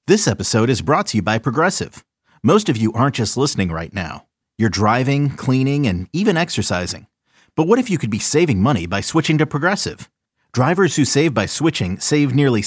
This episode is brought to you by Progressive. Most of you aren't just listening right now. You're driving, cleaning, and even exercising. But what if you could be saving money by switching to Progressive? Drivers who save by switching save nearly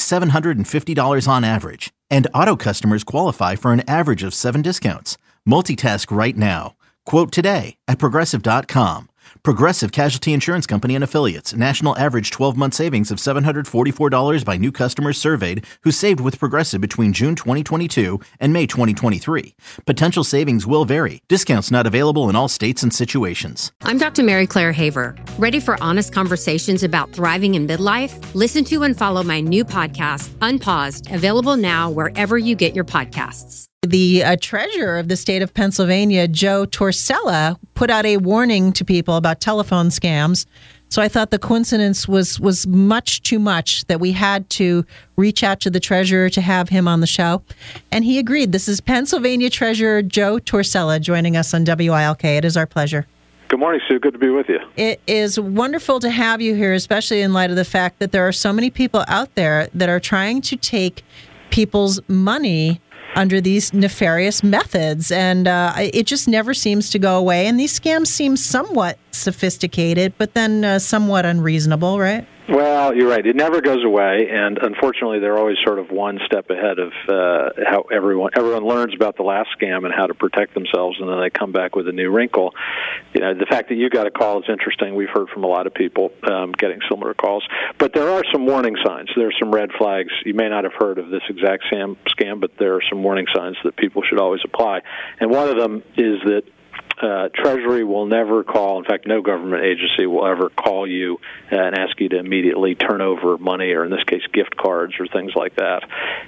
$750 on average. And auto customers qualify for an average of 7 discounts. Multitask right now. Quote today at Progressive.com. Progressive Casualty Insurance Company and Affiliates. National average 12-month savings of $744 by new customers surveyed who saved with Progressive between June 2022 and May 2023. Potential savings will vary. Discounts not available in all states and situations. I'm Dr. Mary Claire Haver. Ready for honest conversations about thriving in midlife? Listen to and follow my new podcast, Unpaused, available now wherever you get your podcasts. The treasurer of the state of Pennsylvania, Joe Torsella, put out a warning to people about telephone scams. So I thought the coincidence was much too much that we had to reach out to the treasurer to have him on the show. And he agreed. This is Pennsylvania Treasurer Joe Torsella joining us on WILK. It is our pleasure. Good morning, Sue. Good to be with you. It is wonderful to have you here, especially in light of the fact that there are so many people out there that are trying to take people's money under these nefarious methods, and it just never seems to go away. And these scams seem somewhat sophisticated, but then somewhat unreasonable, right? Well, you're right. It never goes away, and unfortunately, they're always sort of one step ahead of how everyone learns about the last scam and how to protect themselves, and then they come back with a new wrinkle. You know, the fact that you got a call is interesting. We've heard from a lot of people getting similar calls, but there are some warning signs. There are some red flags. You may not have heard of this exact scam, but there are some warning signs that people should always apply, and one of them is that Treasury will never call, in fact, no government agency will ever call you and ask you to immediately turn over money, or in this case, gift cards or things like that.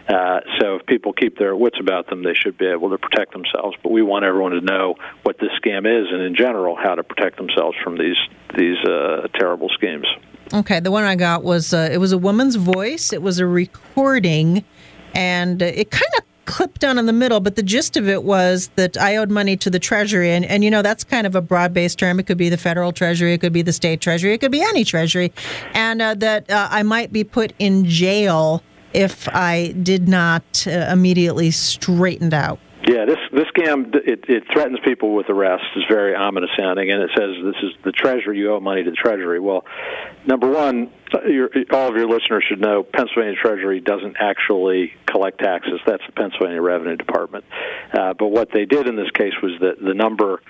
So if people keep their wits about them, they should be able to protect themselves. But we want everyone to know what this scam is and, in general, how to protect themselves from these terrible schemes. Okay, the one I got was, it was a woman's voice. It was a recording, and it kind of clipped down in the middle, but the gist of it was that I owed money to the Treasury, and you know, that's kind of a broad-based term. It could be the federal Treasury, it could be the state Treasury, it could be any Treasury, and that I might be put in jail if I did not immediately straighten out. Yeah, this scam, it threatens people with arrest. It's very ominous sounding, and it says this is the Treasury, you owe money to the Treasury. Well, number one, all of your listeners should know Pennsylvania Treasury doesn't actually collect taxes. That's the Pennsylvania Revenue Department. But what they did in this case was that the number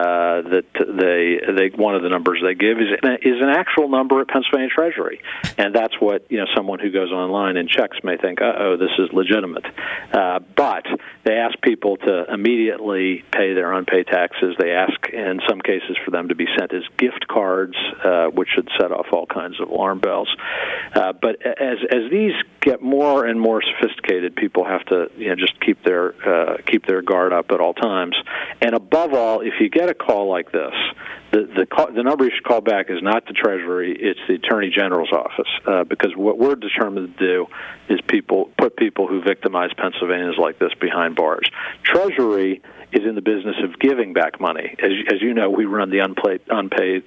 that one of the numbers they give is an actual number at Pennsylvania Treasury, and that's what someone who goes online and checks may think, this is legitimate. But they ask people to immediately pay their unpaid taxes. They ask, in some cases, for them to be sent as gift cards, which should set off all kinds of alarm bells. But as these get more and more sophisticated, people have to just keep their guard up at all times. And above all, if you get a call like this, the number you should call back is not the Treasury, it's the Attorney General's office, because what we're determined to do is put people who victimize Pennsylvanians like this behind bars. Treasury is in the business of giving back money. As you know, we run the unpaid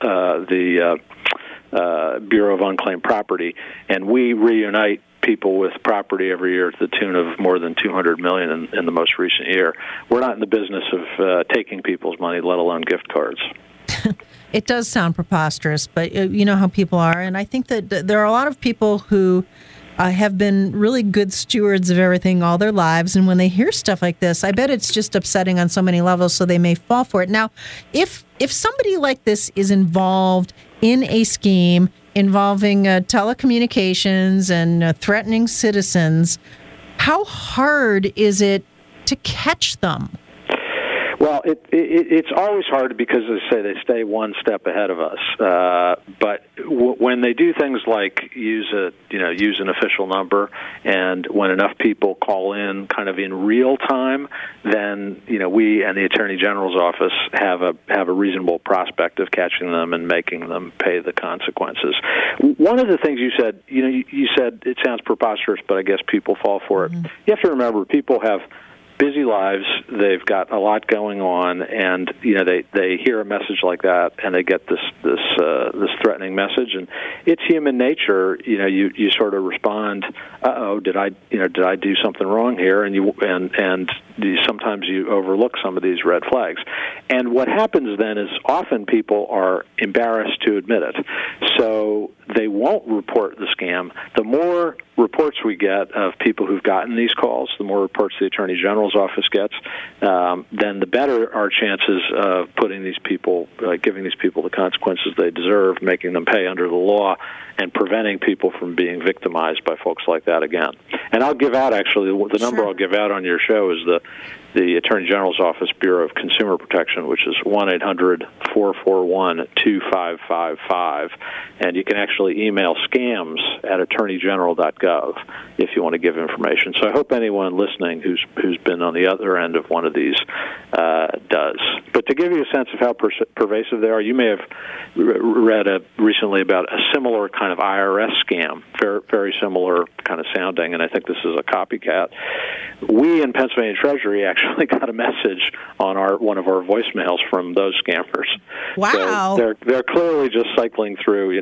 Bureau of Unclaimed Property, and we reunite people with property every year to the tune of more than $200 million in the most recent year. We're not in the business of taking people's money, let alone gift cards. It does sound preposterous, but you know how people are, and I think that there are a lot of people who have been really good stewards of everything all their lives, and when they hear stuff like this, I bet it's just upsetting on so many levels, so they may fall for it. Now, if somebody like this is involved in a scheme involving telecommunications and threatening citizens, how hard is it to catch them? Well, it's always hard because, as I say, they stay one step ahead of us. But when they do things like use an official number, and when enough people call in kind of in real time, then we and the Attorney General's office have a reasonable prospect of catching them and making them pay the consequences. One of the things you said, you said it sounds preposterous, but I guess people fall for it. Mm-hmm. You have to remember, people have busy lives. They've got a lot going on, and they hear a message like that, and they get this threatening message, and it's human nature. You sort of respond, "Uh-oh, did I do something wrong here?" And sometimes you overlook some of these red flags. And what happens then is often people are embarrassed to admit it, so they won't report the scam. The more reports we get of people who've gotten these calls, the more reports the Attorney General's office gets, then the better our chances of putting these people, giving these people the consequences they deserve, making them pay under the law, and preventing people from being victimized by folks like that again. And I'll give out, actually, the number I'll give out on your show is the Attorney General's Office Bureau of Consumer Protection, which is 1-800-441-2555. And you can actually email scams@attorneygeneral.gov if you want to give information. So I hope anyone listening who's been on the other end of one of these does. But to give you a sense of how pervasive they are, you may have read recently about a similar kind of IRS scam, very similar kind of sounding, and I think this is a copycat. We in Pennsylvania Treasury actually got a message on one of our voicemails from those scammers. Wow! So they're clearly just cycling through,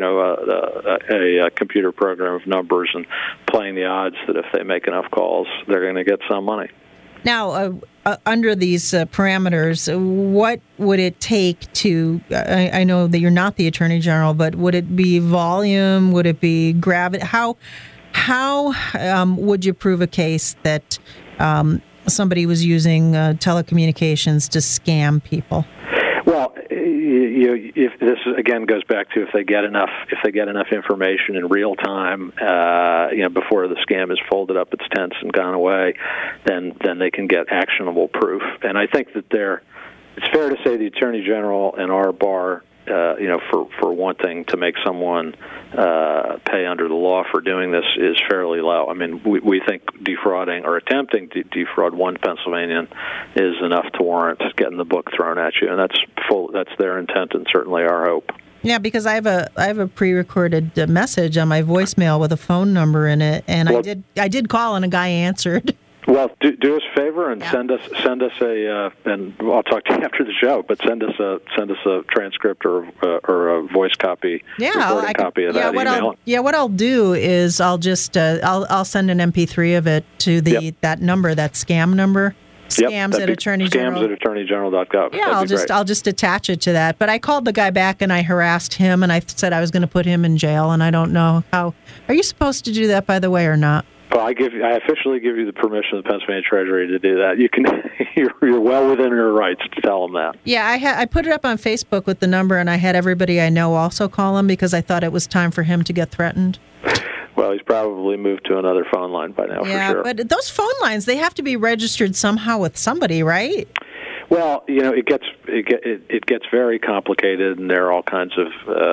a computer program of numbers and playing the odds that if they make enough calls, they're going to get some money. Now, under these parameters, what would it take to, I know that you're not the Attorney General, but would it be volume? Would it be gravity? How would you prove a case that somebody was using telecommunications to scam people? Well, if this again goes back to if they get enough information in real time, before the scam is folded up its tents and gone away, then they can get actionable proof. And I think that it's fair to say the Attorney General and our bar, for wanting to make someone pay under the law for doing this is fairly low. I mean, we think defrauding or attempting to defraud one Pennsylvanian is enough to warrant getting the book thrown at you, and that's their intent and certainly our hope. Yeah, because I have a pre-recorded message on my voicemail with a phone number in it, and I did call and a guy answered. Well, do us a favor and send us a and I'll talk to you after the show. But send us a transcript or a voice copy, recording copy of that email. What I'll do is I'll just I'll send an MP3 of it to that number, that scam number. Scams at Attorney General. Scams at attorneygeneral.gov. Yeah, I'll just attach it to that. But I called the guy back and I harassed him and I said I was going to put him in jail, and I don't know how. Are you supposed to do that, by the way, or not? Well, I officially give you the permission of the Pennsylvania Treasury to do that. You can, you're well within your rights to tell them that. Yeah, I put it up on Facebook with the number, and I had everybody I know also call him because I thought it was time for him to get threatened. Well, he's probably moved to another phone line by now, for sure. Yeah, but those phone lines, they have to be registered somehow with somebody, right? Well, it gets very complicated, and there are all kinds of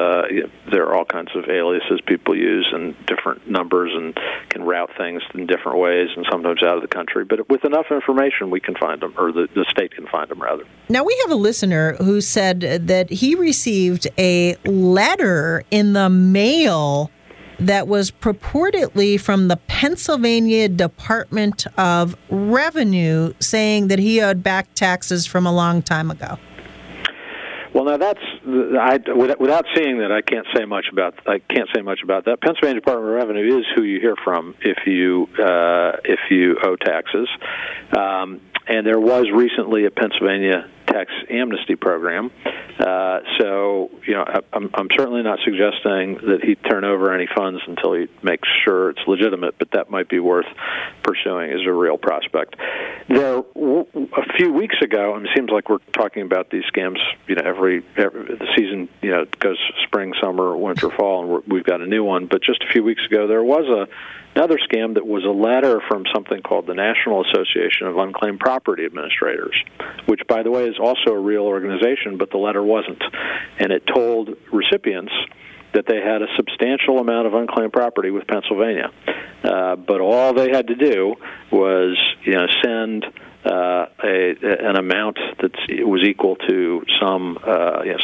aliases people use and different numbers, and can route things in different ways, and sometimes out of the country. But with enough information, we can find them, or the state can find them, rather. Now, we have a listener who said that he received a letter in the mail that was purportedly from the Pennsylvania Department of Revenue, saying that he owed back taxes from a long time ago. Well, now without seeing that, I can't say much about that. Pennsylvania Department of Revenue is who you hear from if you owe taxes, and there was recently a Pennsylvania tax amnesty program. So, I'm certainly not suggesting that he turn over any funds until he makes sure it's legitimate, but that might be worth pursuing as a real prospect. A few weeks ago, and it seems like we're talking about these scams, every the season, goes spring, summer, winter, fall, and we've got a new one. But just a few weeks ago, there was another scam that was a letter from something called the National Association of Unclaimed Property Administrators, which, by the way, is also a real organization, but the letter wasn't. And it told recipients that they had a substantial amount of unclaimed property with Pennsylvania. But all they had to do was, send an amount that was equal to some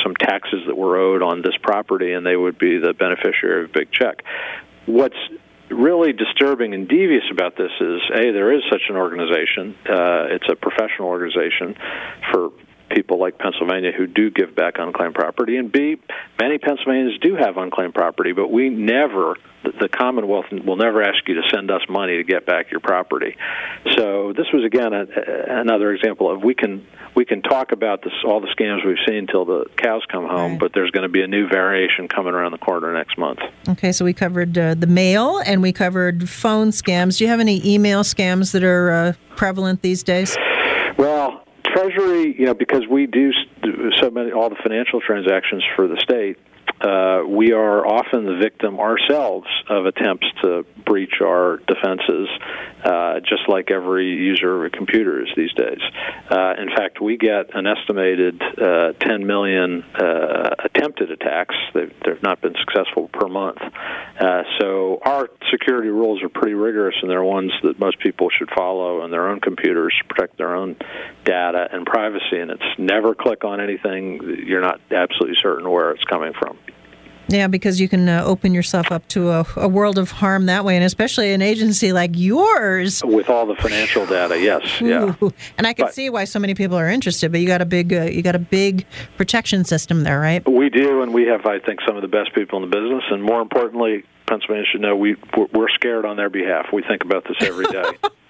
taxes that were owed on this property, and they would be the beneficiary of a big check. What's really disturbing and devious about this is, A, there is such an organization. It's a professional organization for people like Pennsylvania who do give back unclaimed property, and B, many Pennsylvanians do have unclaimed property, but we never, the Commonwealth will never ask you to send us money to get back your property. So this was, again, another example of we can talk about this, all the scams we've seen till the cows come home, but there's going to be a new variation coming around the corner next month. Okay, so we covered the mail and we covered phone scams. Do you have any email scams that are prevalent these days? Well, Treasury, because we do all the financial transactions for the state, we are often the victim ourselves of attempts to breach our defenses, just like every user of computers these days. In fact, we get an estimated 10 million attempted attacks. They've not been successful per month. So our security rules are pretty rigorous, and they're ones that most people should follow on their own computers to protect their own data and privacy. And it's never click on anything you're not absolutely certain where it's coming from. Yeah, because you can open yourself up to a world of harm that way, and especially an agency like yours. With all the financial data, yes. Yeah. And I can see why so many people are interested, but you got a big protection system there, right? We do, and we have, I think, some of the best people in the business, and more importantly, Pennsylvania should know we're scared on their behalf. We think about this every day,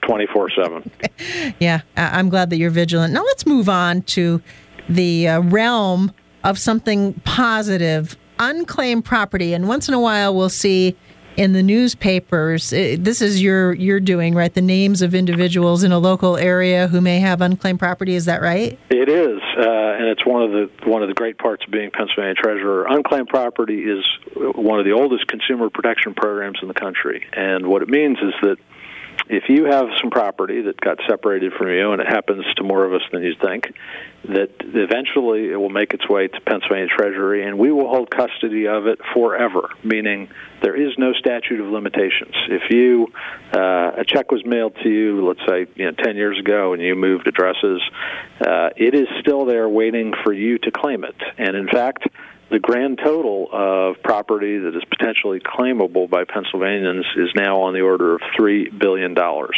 24/7. Yeah, I'm glad that you're vigilant. Now let's move on to the realm of something positive. Unclaimed property, and once in a while we'll see in the newspapers, this is your doing, right? The names of individuals in a local area who may have unclaimed property. Is that right? It is, and it's one of the great parts of being Pennsylvania treasurer. Unclaimed property is one of the oldest consumer protection programs in the country, and what it means is that if you have some property that got separated from you, and it happens to more of us than you think, that eventually it will make its way to Pennsylvania Treasury, and we will hold custody of it forever, meaning there is no statute of limitations. If a check was mailed to you, let's say 10 years ago, and you moved addresses, it is still there waiting for you to claim it. And in fact, the grand total of property that is potentially claimable by Pennsylvanians is now on the order of $3 billion.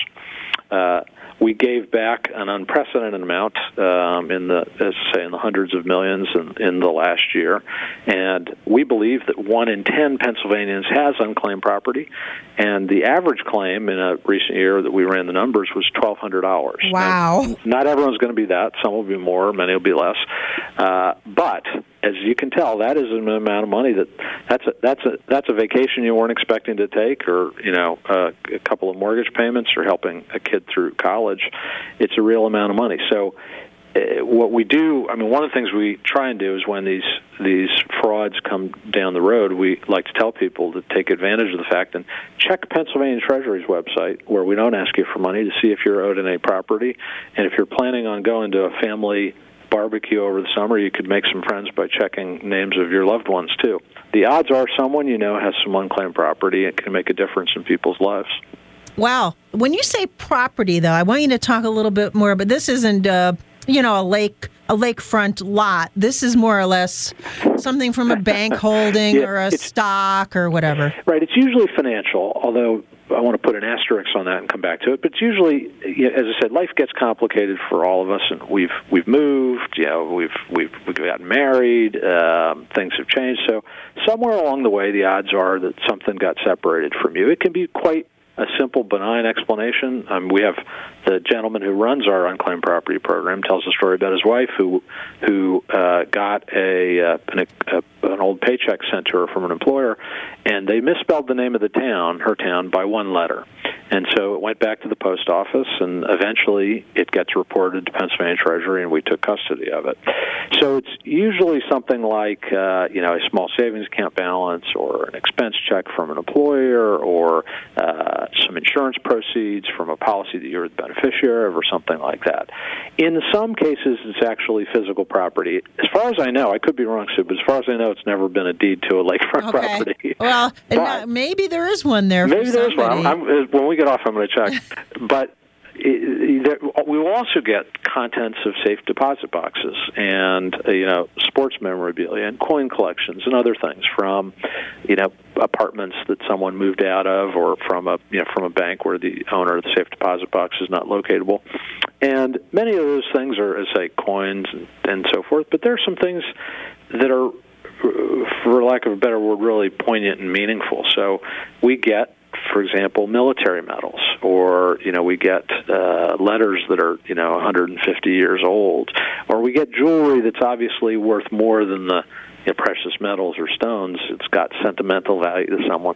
We gave back an unprecedented amount in the hundreds of millions in the last year, and we believe that 1 in 10 Pennsylvanians has unclaimed property, and the average claim in a recent year that we ran the numbers was $1,200. Wow! Now, not everyone's going to be that. Some will be more, many will be less, but as you can tell, that is an amount of money that's a vacation you weren't expecting to take, or a couple of mortgage payments, or helping a kid through college. It's a real amount of money. So what we do, one of the things we try and do is when these frauds come down the road, we like to tell people to take advantage of the fact and check Pennsylvania Treasury's website, where we don't ask you for money, to see if you're owed any property, and if you're planning on going to a family barbecue over the summer, you could make some friends by checking names of your loved ones too. The odds are someone has some unclaimed property. It can make a difference in people's lives. Wow. When you say property, though, I want you to talk a little bit more, but this isn't a lakefront lot. This is more or less something from a bank holding or a stock or whatever. Right. It's usually financial, although I want to put an asterisk on that and come back to it. But it's usually, as I said, life gets complicated for all of us, and we've moved, we've gotten married, things have changed. So somewhere along the way, the odds are that something got separated from you. It can be quite a simple, benign explanation. We have the gentleman who runs our unclaimed property program tells a story about his wife who got an old paycheck sent to her from an employer, and they misspelled the name of her town, by one letter. And so it went back to the post office, and eventually it gets reported to Pennsylvania Treasury, and we took custody of it. So it's usually something like a small savings account balance, or an expense check from an employer, or some insurance proceeds from a policy that you're the beneficiary of, or something like that. In some cases, it's actually physical property. As far as I know, I could be wrong, Sue, but as far as I know, it's never been a deed to a lakefront property. Well, maybe there is one there. Maybe there is one. When we get off, I'm going to check. But we will also get contents of safe deposit boxes, and sports memorabilia, and coin collections, and other things from apartments that someone moved out of, or from a bank where the owner of the safe deposit box is not locatable. And many of those things are, as I say, coins and so forth. But there are some things that are, for lack of a better word, really poignant and meaningful. So we get, for example, military medals, or we get letters that are 150 years old, or we get jewelry that's obviously worth more than the precious metals or stones. It's got sentimental value to someone.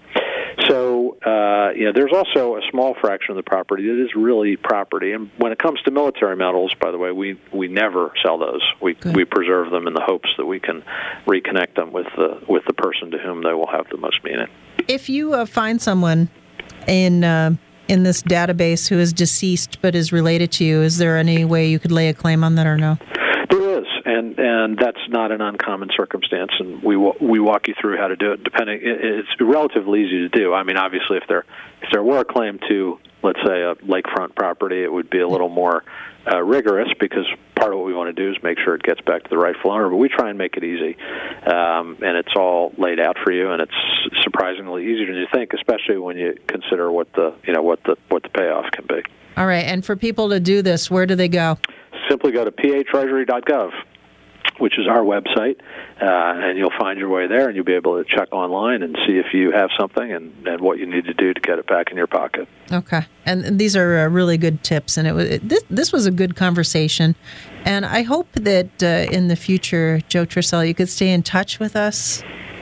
So there's also a small fraction of the property that is really property. And when it comes to military medals, by the way, we never sell those. We preserve them in the hopes that we can reconnect them with the person to whom they will have the most meaning. If you find someone in this database who is deceased but is related to you, is there any way you could lay a claim on that or no? There is, and that's not an uncommon circumstance, and we walk you through how to do it. It's relatively easy to do. I mean, obviously, if there were a claim to, let's say, a lakefront property, it would be a little more rigorous, because part of what we want to do is make sure it gets back to the rightful owner. But we try and make it easy, and it's all laid out for you, and it's surprisingly easier than you think, especially when you consider what the payoff can be. All right, and for people to do this, where do they go? Simply go to patreasury.gov, which is our website, and you'll find your way there, and you'll be able to check online and see if you have something and what you need to do to get it back in your pocket. Okay, and these are really good tips, and this was a good conversation, and I hope that in the future, Joe Trussell, you could stay in touch with us.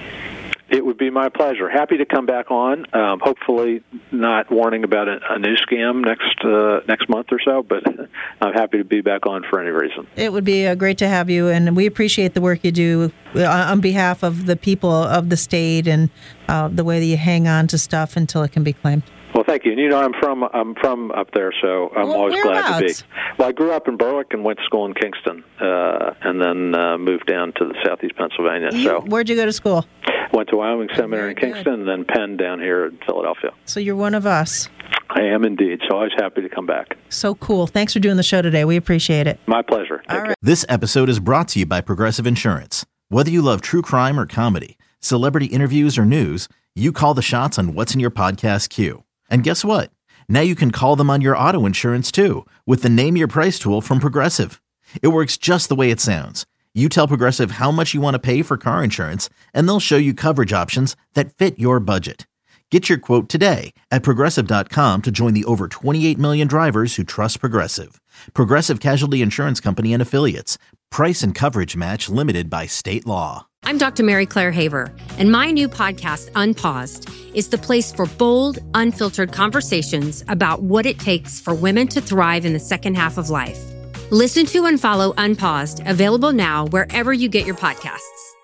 It would be my pleasure. Happy to come back on. Hopefully, not warning about a new scam next month or so, but I'm happy to be back on for any reason. It would be great to have you, and we appreciate the work you do on behalf of the people of the state, and the way that you hang on to stuff until it can be claimed. Well, thank you. And I'm from up there, so I'm always glad to be. Well, I grew up in Berwick and went to school in Kingston, and then moved down to the southeast Pennsylvania. Where'd you go to school? Went to Wyoming Seminary in Kingston, and then Penn down here in Philadelphia. So you're one of us. I am indeed. So always happy to come back. So cool. Thanks for doing the show today. We appreciate it. My pleasure. Take care. This episode is brought to you by Progressive Insurance. Whether you love true crime or comedy, celebrity interviews or news, you call the shots on what's in your podcast queue. And guess what? Now you can call them on your auto insurance too, with the Name Your Price tool from Progressive. It works just the way it sounds. You tell Progressive how much you want to pay for car insurance, and they'll show you coverage options that fit your budget. Get your quote today at Progressive.com to join the over 28 million drivers who trust Progressive. Progressive Casualty Insurance Company and Affiliates. Price and coverage match limited by state law. I'm Dr. Mary Claire Haver, and my new podcast, Unpaused, is the place for bold, unfiltered conversations about what it takes for women to thrive in the second half of life. Listen to and follow Unpaused, available now wherever you get your podcasts.